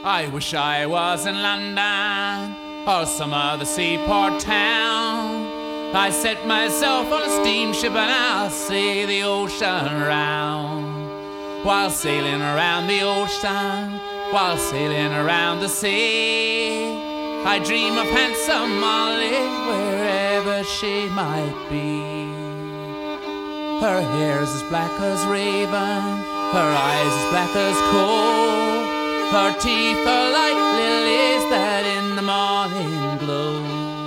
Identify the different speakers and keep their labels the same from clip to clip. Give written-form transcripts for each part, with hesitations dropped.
Speaker 1: I wish I was in London or some other seaport town. I set myself on a steamship and I'll sail the ocean round. While sailing around the ocean, while sailing around the sea, I dream of handsome Molly wherever she might be. Her hair's as black as raven, her eyes as black as coal, her teeth are like lilies that in the morning glow.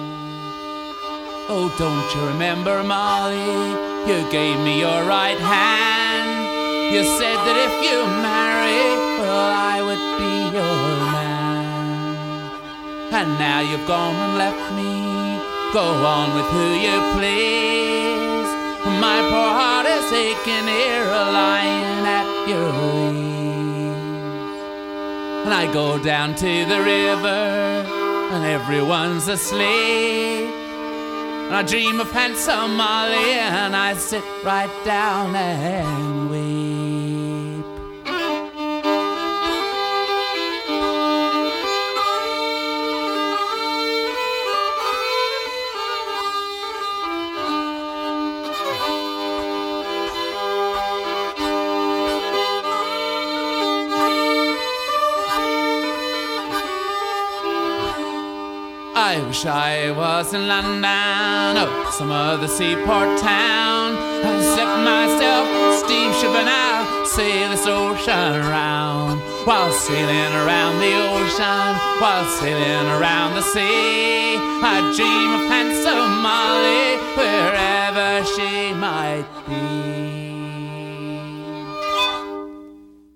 Speaker 1: Oh, don't you remember, Molly, you gave me your right hand. You said that if you marry, well, I would be your man. And now you've gone and left me, go on with who you please. My poor heart is aching here, lying at your ease. And I go down to the river, and everyone's asleep. And I dream of handsome Molly, and I sit right down and weep. I wish I was in London or some other seaport town. I'd set myself on a steamship and I'll sail this ocean round. While sailing around the ocean, while sailing around the sea, I dream of handsome Molly wherever she might be.